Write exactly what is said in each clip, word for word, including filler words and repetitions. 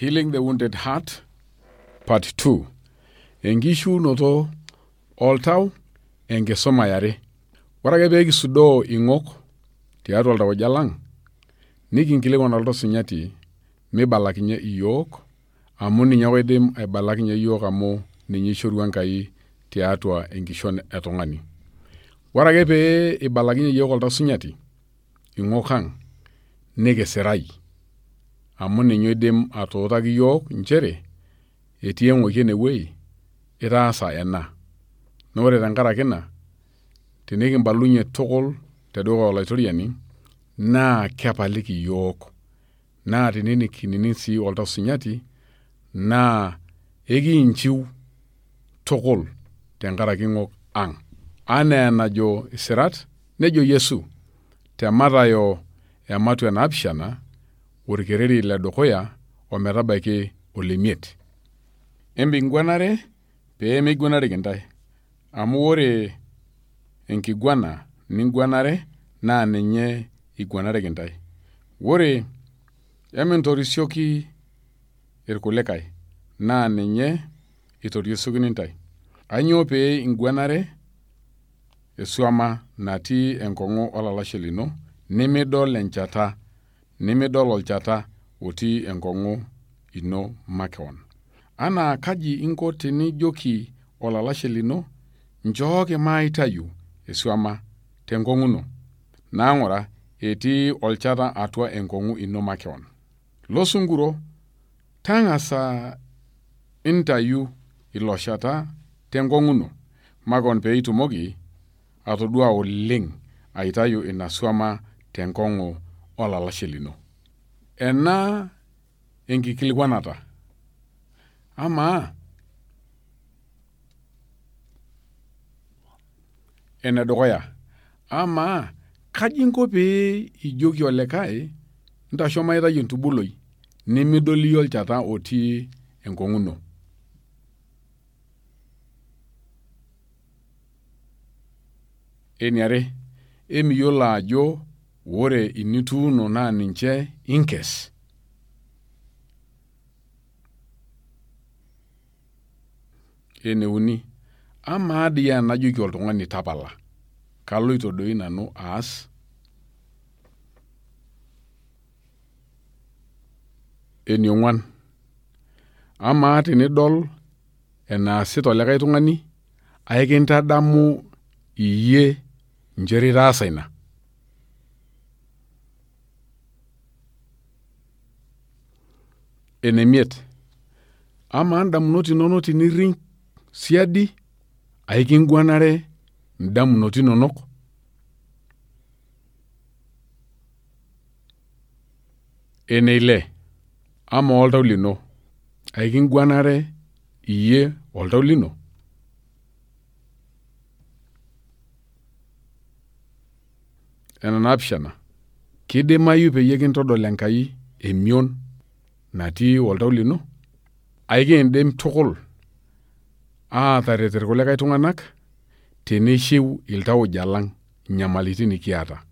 Healing the Wounded Heart, Part two. Enkishuunoto oltau enkisuma yare. Ore ake pee kisudoo ing'ok tiatua iltauja lang, nikinkilikuan oltosinyati meibalakinye iyiok, amu ninye oidim aibalakinye iyiok amu ninye ishorua Enkai tiatua enkishon etung'ani. Ore ake pee ibalakinye iyiok oltosinyati ing'ok ang, nikisirai, amu ninye oidim atuutaki iyiok nchere etii eng'oki enewueji, itaasa ena. Na ore tenkaraki ina, tenikimbalunye tukul tedukuya olaitoriani, naa kepaliki iyiok. Naa teninining sii oltosinyati, naa ekiinchiu tukul tenkaraki ing'ok ang. Anaa enajo isirat, nejo Yesu te Mathayo ematua naapishana, orkereri ledukuya ometabaiki olemiet. Emikiguanare pee meiguanareki ntae, amu ore enkiguana niguanare naa ninye iguanareki ntae. Ore emintorisioki irkulikae naa ninye itoriosiokini ntae. Ainyoo pee iguanare esuama natii enkong'u olalashe lino, nimidol enchata, nimidol olchata otii enkong'u ino makeon. Anaa kaji inko tenijoki olalashe lino, nchooki maitayu esuama tenkong'u ino. Naa ng'ura etii olchata atua enkong'u ino makeon. Losunguro, tang'asa intayu ilo shata tenkong'u ino makeon pee itumoki atodua oleng aitayu ina suama tenkong'u olalashe lino. Ena enkikilikuanata. Amaa, ene dukuya, amaa kaji inko pee ijoki olikae ntasho maitayu entubuloi nimidol iyie olchata otii enkong'u ino? Eniare, emiyiolo ajo ore inituuno naa ninche inkes. Eneuni, amaa dii enajoki oltung'ani tapala, kaloito doi nanu aas? Eniong'uan, amaa tenidol enaasita olikae tung'ani, aikintadamu iyie nchere itaasa ina? Enemiet, amaa ndamunot inonok tinirring siadi, aikiguanare ndamunot inonok? Eneile, amaa oltau lino, aikiguanare iyie oltau lino? Enanaapishana, kidimayu peyie kintodol Enkai emion natii oltau lino? Aikiindim tukul aataret irkulikae tung'anak teneishiu iltauja lang inyamalitin nikiata.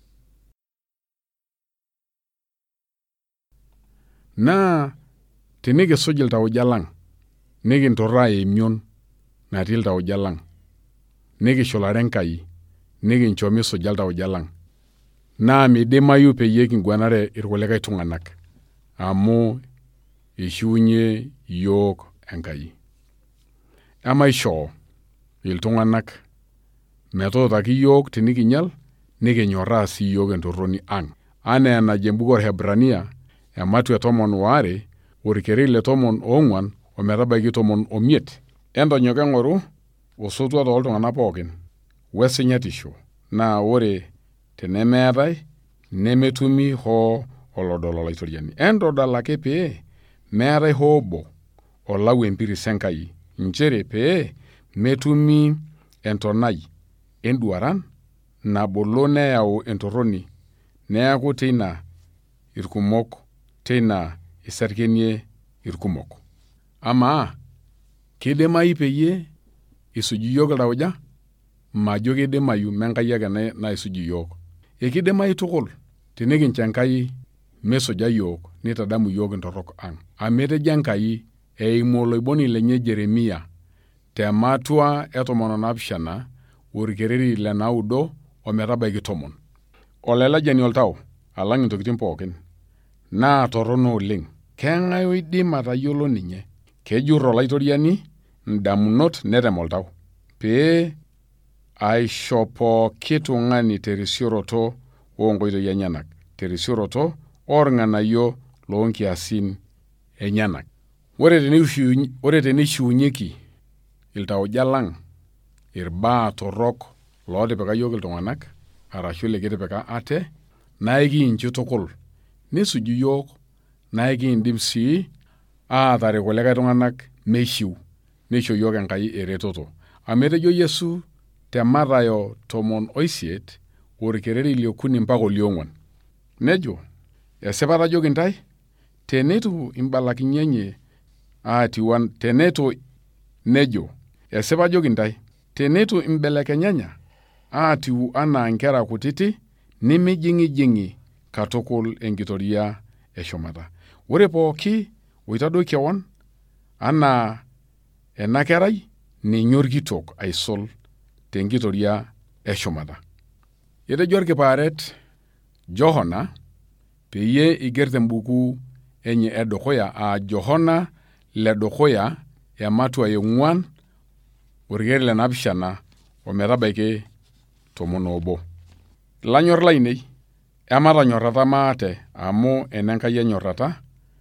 Naa tenikisuj iltauja lang, nikinturraa emion natii iltauja lang, nikishulare Enkai, nikincho misuja iltauja lang, naa midimayu peyie kiguanare irkulikae tung'anak, amu ishiunye iyiok Enkai. Emaishoo iltung'anak metuutaki iyiok tenikinyal, nikinyorraa sii iyiok entorroni ang. Anaa enajo embuku Orhebrania ematua tomon waare, orkereri le tomon oong'uan ometabaiki tomon omiet. Entonyok eng'oru osotua tooltung'anak pookin, wesinyatisho, naa ore tenemeetai, nemetumi hoo olodol olaitoriani. Entodol ake pee meetai hoo obo olau empiris Enkai, nchere pee metumi entonai enduaran nabolo neyau entorroni, neaku teina irkumok, teina isarkenie irkumok. Amaa, kidimayu peyie isuj iyiok iltauja? Majo kidimayu, menkai ake naisuj iyiok. Ekidimayu tukul tenikincho Enkai mesuja yiok nitadamu yiok intorrok ang'. Amu etejo Enkai eimu oloiboni lenye Jeremia te matua e tomon onaapishana orkereri le naudo ometabaiki tomon. Olailajani oltau alang' intokitin pookin naa torrono oleng'. Keng'ae oidim atayiolo ninye? Kejurr olaitoriani indamunot netem oltau pee aisho pooki tung'ani terisioroto oonkoitoi enyenak, terisioroto oorng'anayio loonkiasin enyenak. Ore teneishiunye, ore teneishiunyeki iltauja lang' irbaa torrok lootipika yiok iltung'anak arashu likitipika ate, naa ekiinchi tukul nisuju yiok, naa ekiindim sii aataret kulikae tung'anak meishiu neisho yiok Enkai eretoto. Amu etejo Yesu te Mathayo tomon oisiet orkereri liokuni mpaka oliong'uan, nejo, esipata ajo kintae, teneitu imbalakinyenye aatiwan, teneitu nejo, esipa ajo kintae, teneitu imbelekenyenya aatiu anaa nkera kutiti, nimijing'ijing'i katukul enkitoria eshumata. Ore pooki oitadoi kewon anaa ena kerai ninye orkitok aisul tenkitoria eshumata. Etejo orkipaaret Johana peyie igerr tembuku enye edukuya aa Johana ledukuya ematua eng'uan orkereri le naapishana ometabaiki tomon oobo. Lanyorr lainei, ematanyorrata maate amu enenkai enyorrata,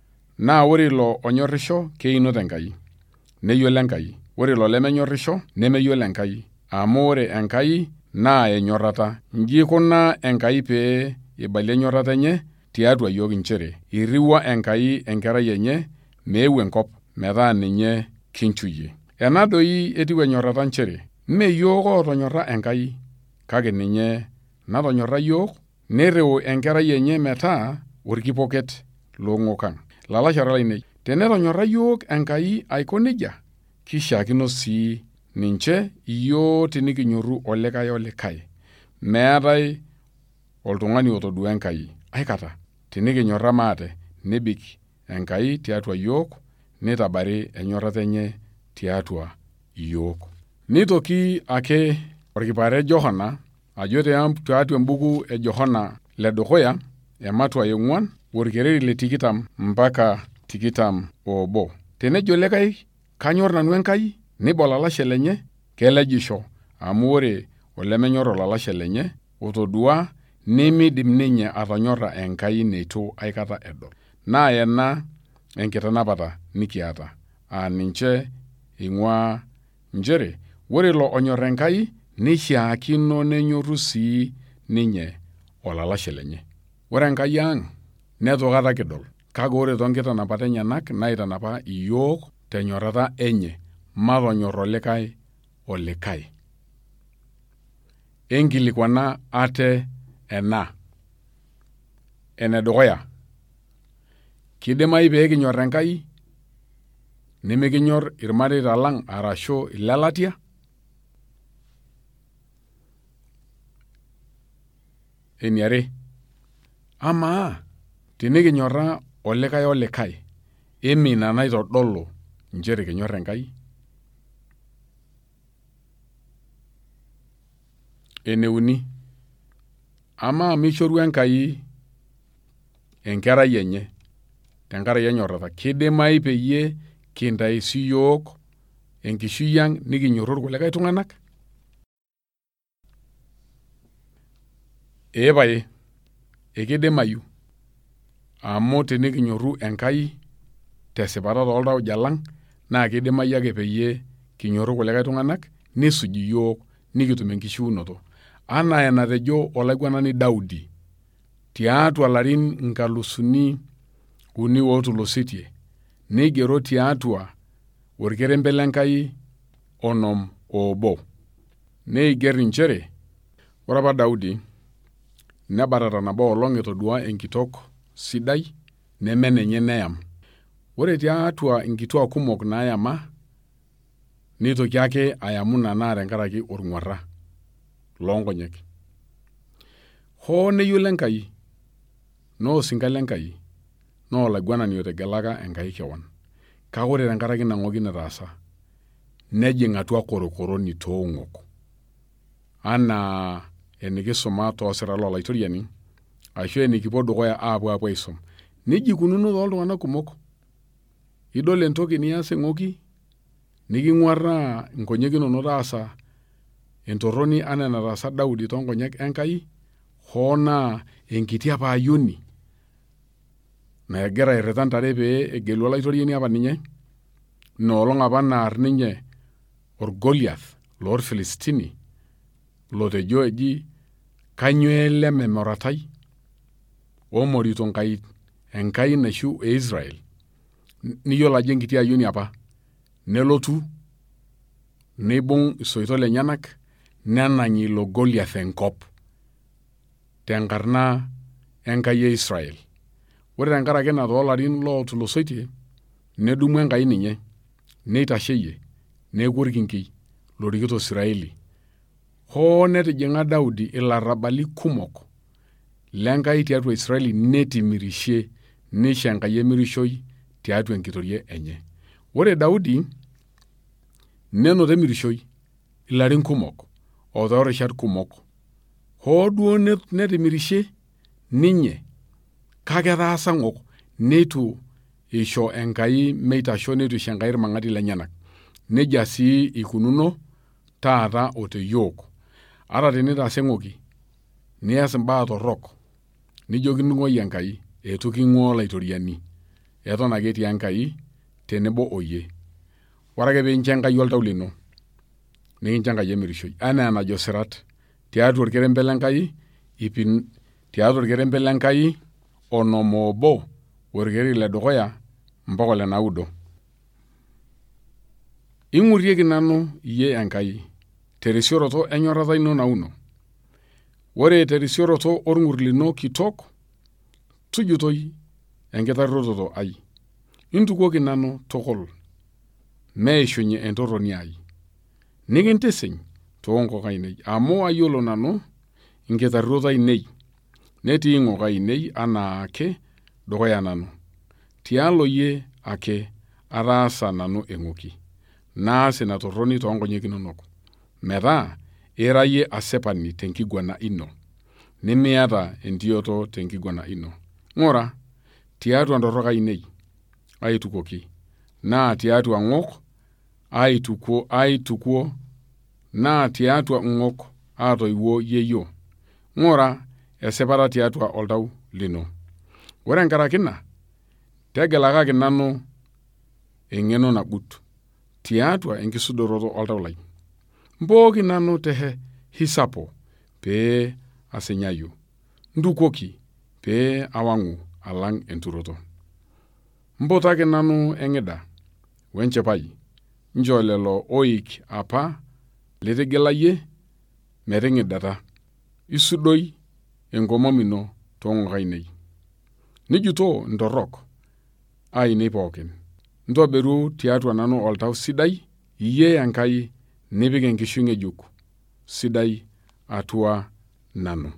naa ore ilo onyorrisho keinot Enkai, neyiolo Enkai. Ore ilo lemenyorrisho nemeyiolo Enkai, amu ore Enkai naa enyorrata. Inji ikuna Enkai pee ibalie enyorrata enye tiatua yiok inchere irriwua Enkai enkerai enye meeu enkop metaa ninye kinchuyie. Ena doi etiu enyorrata nchere mee yiok ootonyorra Enkai, kake ninye natonyorra yiok nereu enkerai enye metaa orkipoket loong'ok. Lalashara lainei, tenetonyorra yiok Enkai aiko nejia, kishaakino sii ninche iyiok tenikinyorru olikae olikae. Meetai oltung'ani otodua Enkai aikata. Tenikinyorra maate nebik Enkai tiatua yiok, nitabari enyorrata enye tiatua yiok. Nitoki ake orkipaaret Johana ajo tiatua embuku e Johana ledukuya ematua eng'uan orkereri le tikitam mpaka tikitam oobo. Tenejo likae kanyorr nanu Enkai niba olalashe lenye, kelejisho, amu ore olemenyorr olalashe lenye otodua nimidim ninye atonyorra Enkai neitu aikata edol. Naa ena enkitanapata nikiata aa ninche ing'ua nchere ore ilo onyorr Enkai nishaakino nenyorru sii ninye olalashe lenye. Ore Enkai ang' netu aikata kidol, kake ore toonkitanapat enyenak naitanapa iyiok tenyorrata enye matonyorr olikae olikae. Enkilikwana ate ena. Enedukuya, kidimayu pee kinyorr Enkai nemikinyorr irmareita lang' arashu ilelatia? Eniare, amaa tenikinyorra olikae olikae, emee ina naitodolu nchere kinyorr Enkai? Eneuni, amaa mishoru Enkai enkerai enye tenkaraki enyorrata, kidimayu peyie kintai siyiok enkishui ang' nikinyorru irkulikae tung'anak? Ee pae, ekidimayu, amu tenikinyorru Enkai tesipata tooltauja lang' naa kidimayu ake peyie kinyorru kulikae tung'anak nisuj iyiok nikitum enkishiunoto. Anaa enatejo olaiguanani Daudi tiatua larin inkalusuni uni ootulusoitie, neigero tiatua orkerembe lenkai onom oobo. Neiger nchere ore apa Daudi nebatata nabo olong' etodua enkitok sidai neme nenye neyam. Ore tiatua inkituak kumok naayama, nitoki ake ayamu nana tenkaraki orng'uarra loonkonyek. Hoo neyiolo Enkai, naa osinka lenkai, naa olaiguanani otegelaka Enkai kewan. Kake ore tenkaraki ina ng'oki nataasa nejing atua korokoroni toong'ok. Anaa enikisuma toosira lolaitoriani ashu enikipuo dukuya aapuo apuo aisum. Neji ikununo tooltung'anak kumok. Idol entoki nias eng'oki niking'uarraa nkonyek inonok taasa entorroni anaa enataasa Daudi toonkonyek Enkai, hoo naa enkiti apa ayioni nagira airrita ntare pee egelu olaitoriani apa ninye, inoolong apa naar ninye Orgoliath loorfilistini lotejo eji kanyoo ele memoratai omorito Enkai, Enkai naishu e Israel. Niyiolo ajo enkiti ayioni apa, nelotu neibung isoito lenyenak nenany ilo Goliath enkop tenkarna Enkai e Israel. Ore tenkaraki ina toolarin lootulusoitie nedumu Enkai ninye neitasheyie neeku orkinkei lorikito Israeli. Hoo netijing'a Daudi ilarrabali kumok lenkai tiatua Israeli netimirishe neisho Enkai emirishoi tiatua enkitorie enye. Ore Daudi nenoto emirishoi ilarin kumok o toorishat kumok. Hoo duo netimirishe ninye kake etaasa ng'ok neitu isho Enkai meitasho, neitu isho Enkai irmang'ati lenyenak. Nejia sii ikununo taata o teyiok. Ata tenitaasa eng'oki nias imbaa torrok nijo kinung'oi Enkai, eitu king'uaa olaitoriani, eton ake etii Enkai tenebo oyie. Ore ake piincho Enkai oltau lino nikincho Enkai emirishoi anaa enajo sirat tiatua orkerembe lenkai ipin tiatua orkerembe lenkai onom oobo orkeri ledukuya mpaka ole naudo. Ing'urieki nanu iyie Enkai terisioroto enyorrata ino nauno. Ore terisioroto orng'ur lino kitok tujutoi enkitarruototo ai. Intukuoki nanu tukul meishunye entorroni ai. Nikintisiny toonkok ainei amu ayiolo nanu inkitarruot ainei netii ng'ok ainei anaake dukuya nanu. Tialo yie ake ataasa nanu eng'oki, naas ina torroni toonkonyek inonok, metaa ira yie asipani tenkiguana ino, nimiata entioto tenkiguana ino. Ng'ura tiatua ntorrok ainei aitukuoki, naa tiatua ng'ok aitukuo aitukuo naa tiatua ng'ok aatoiwuo yeyio. Ng'ura esipata tiatua oltau lino. Ore enkaraki ina tegelakaki nanu eng'eno nagut tiatua enkisudoroto oltau lai. Mbooki nanu te hisapo pee asinyayu. Ntukuoki pee awang'u alang' enturoto. Mbutaki nanu eng'ida wenchipai njoo lelo oik apa litigilayie meting'idata. Isudoi enkomom ino toong'ok ainei. Nijutoo ntorrok ainei pookin. Ntobiru tiatua nanu oltau sidai iyie Enkai nipik enkishui ng'ejuk sidai atua nanu.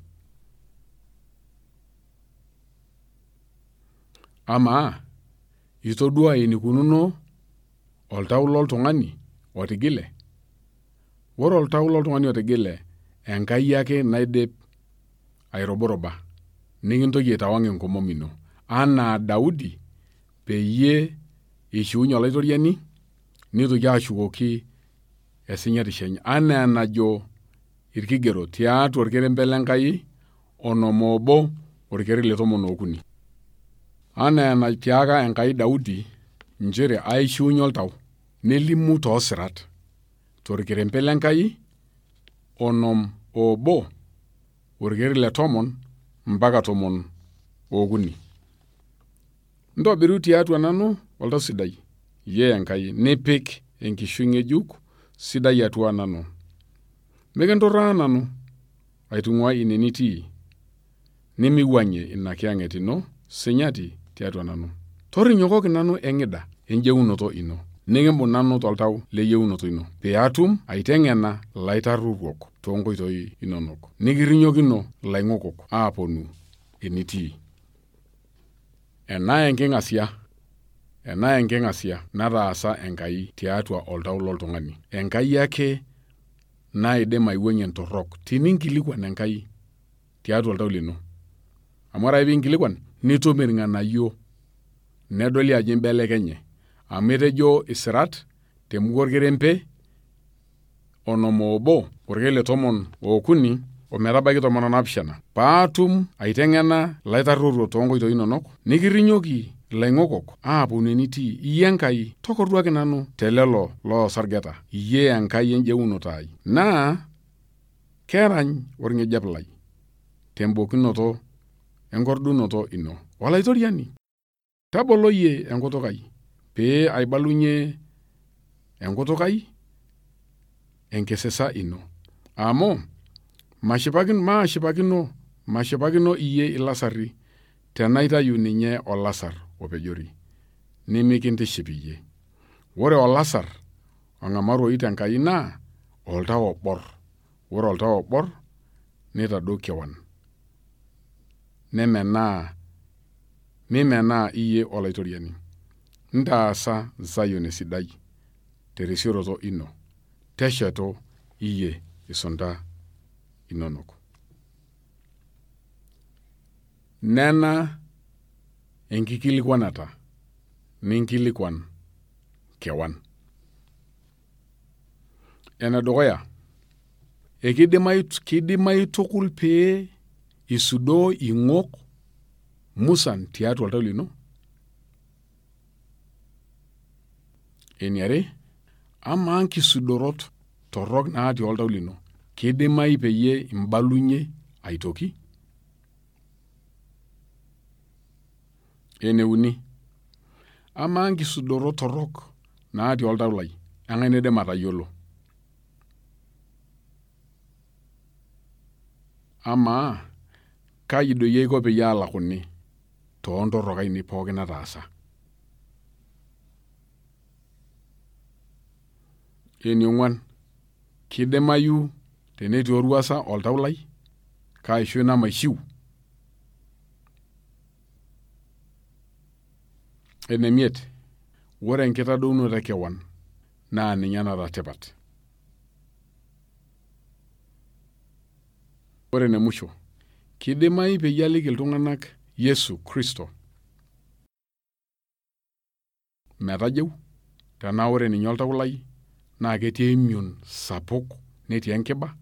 Amaa itodua enikununo oltau loltung'ani otigile? Ore oltau loltung'ani otigile Enkai ake naidip airoboroba nikintoki aitawang' enkomom ino anaa Daudi peyie ishiunye olaitoriani nitoki ashukoki esinyatisho enye anaa enajo irkigerot tiatua orkerembe lenkai onom oobo orkeri le tomon okuni. Anaa enatiaka Enkai Daudi njere aishiunye oltau nelimu toosirat torkerembe lenkai onom oobo orkeri le tomon mpaka tomon okuni. Ntobiru tiatua nanu oltau sidai iyie Enkai nipik enkishui ng'ejuk sidai atua nanu. Mikinturraa nanu aitung'ua ine nitii nimiwuang'ie ina kiang'et ino sinyati tiatua nanu. Torrinyokoki nanu eng'ida enjeunoto ino nikimbung' nanu toltau leyieunoto ino peatum aiteng'ena laitarruok toonkoitoi inonok nikirrinyokino laing'okok aaponu enitii. Ena enking'asia, ena enking'asia nataasa Enkai tiatua oltau loltung'ani. Enkai ake naidim aiwuang'ie entorrok teninkilikuan Enkai tiatua oltau lino. Amu ore piinkilikuan nitum irng'anayio nedoli ajo imbelekenye. Amu etejo isirat temurua orkerembe onom oobo orkele tomon ookuni ometabaiki tomon onaapishana. Paatum aiteng'ena ilaitarruotuo toonkoitoi inonok, nikirrinyoki ilaing'okok aaponu enitii. Iyie Enkai tokorruaki nanu telelo loosargeta. Iyie Enkai enjeunoto ai. Naa kerany orng'ejep lai tembokinoto enkordunoto ino. Olaitoriani, taboloyie enkutuk ai pee aibalunye enkutuk ai enkisisa ino. Amu mashipakino maashipakino mashipakino iyie ilasarri tenaitayu ninye olasar opejori. Nemikintiship iyie. Ore olasar ong'amaroyu tenkai naa oltau oborr. Ore oltau oborr nitadou kewan. Nemenaa mimenaa iyie olaitoriani. Ntaasa Zion esidai terisioroto ino. Teshetu iyie isunta inonok. Nena enkikilikuanata ninkilikuan kewan. Enedukuya, ekidimayu kidimayu tukul pee isudoo ing'ok musan tiatua oltau lino. Eniare, amaa nkisudorot torrok natii oltau lino kidimayu peyie imbalunye aitoki. Eneuni, amaa nkisudorot torrok natii oltau lai eng'ae naidim atayiolo. Amaa kaji doi aiko peyie alakuni toontorrok ainei pookin nataasa. Eniong'uan, kidimayu tenetii orwuasa oltau lai kaisho ina maishiu. Enemiet, ore enkitadounoto ekewan naa ninye naata tipat. Ore enemusho, kidimayu peyie aliki iltung'anak Yesu Kristo metajeu tenaa ore ninye oltau lai naa ketii emion sapuk netii enkiba.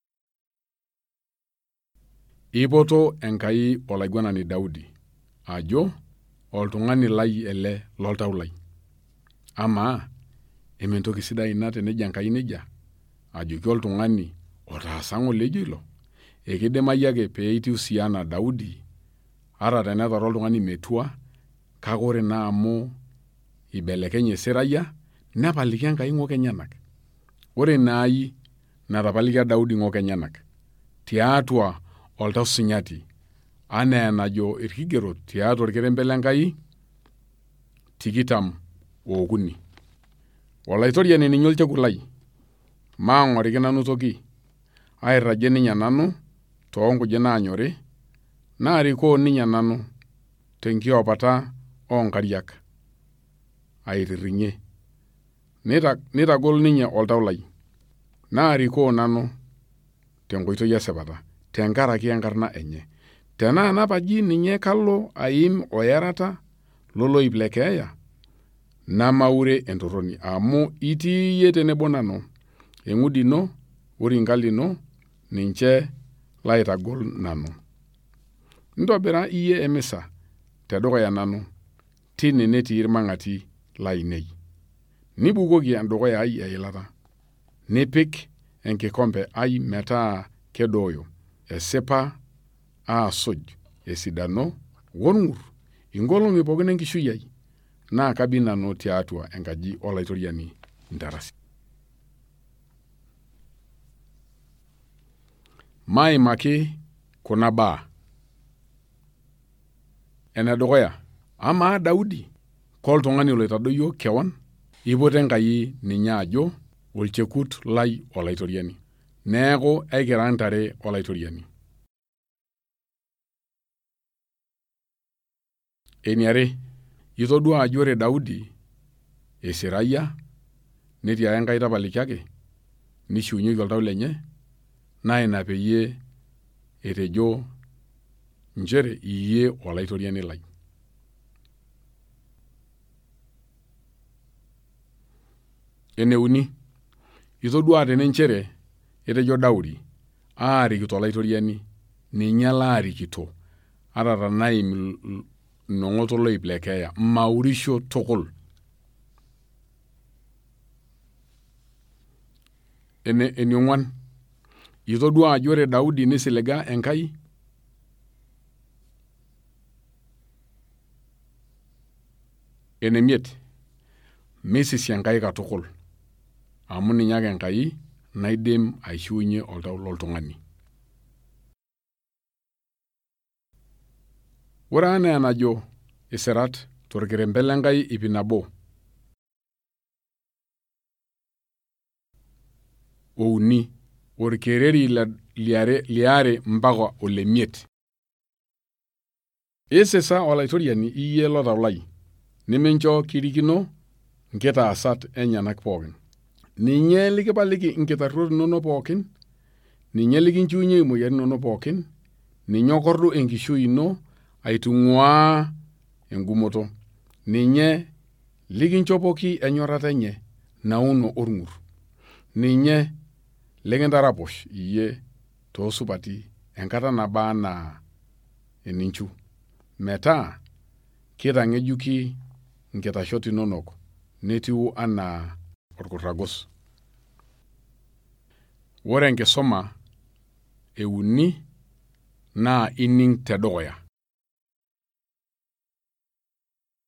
Ipoto Enkai olaiguanani Daudi ajo oltung'ani lai ele loltau lai. Amaa ementoki sidai ina tenejo Enkai nejia ajoki oltung'ani otaasa ng'ole ejo ilo. Ekidimayu ake pee etiu sii anaa Daudi ata tenetara oltung'ani metua, kake ore naa amu ibelekenye sirayia nepaliki Enkai ng'ok enyenak. Ore naai natapalikia Daudi ng'ok enyenak tiatua oltau sinyati anaa enajo irkigerot tiatua orkerembe lenkai tikitam ookuni. Olaitoriani ninye olchekut lai, maang'oriki nanu toki, airragie ninye nanu toonkujit naanyori, naarikoo ninye nanu tenkiopata oonkariak airirring'ie. Nitagol ninye oltau lai, naarikoo nanu tenkoitoi esipata tenkaraki enkarna enye. Tenaa napaji ninye kalo aim oyarata loloip le keeya, namaure entorroni amu itii iyie tenebo nanu, eng'udi ino orinka lino ninche laitagol nanu. Ntobira iyie emisa tedukuya nanu, tine netii irmang'ati lainei. Nibukoki endukuya ai eilata, nipik enkikombe ai metaa kedooyo, esipa aasuj esidano wong'ur inkolong'i pookin enkishui ai, naa kabi nanu tiatua enkaji olaitoriani intarasi. Maimaki kuna baa. Enedukuya, amaa Daudi koltung'ani loitadoyio kewan, ipoto Enkai ninye ajo olchekut lai olaitoriani. Neeku aikira ntare olaitoriani. Eniare, itodua ajo ore Daudi esirayia netii ake Enkai tapalikiaki nishiunyieki oltau lenye, naa ina peyie etejo nchere iyie olaitoriani lai. Eneuni, itodua tene nchere etejo Daudi aarikito olaitoriani, ninye laarikito ata tanaim nong'ot oloip le keeya, maurisho tukul. Ene eniong'uan, itodua ajo ore Daudi nisiliga Enkai enemiet, misisi Enkai katukul amu ninye ake Enkai naidim aishiunye oltau loltung'ani. Ore enaa enajo isirat torkirembe lenkai ip nabo ouni orkereri liare, liare mpaka olemiet. Isisa olaitoriani iyie lotau lai, nemincho kirikino nkitaasat enyanak pookin. Ninye likipaliki inkitarruot inonok pookin, ninye likinchiunye imoyiaritin inonok pookin, ninye okordu enkishui ino aitung'uaa engumoto, ninye likinchopoki enyorrata enye nauno orng'ur, ninye likintaraposh iyie toosupati enkata naba anaa eninchu, metaa kitang'ejuki inkitashot inonok netiu anaa orkurragus. Ore enkisuma euni naa ining' tedukuya.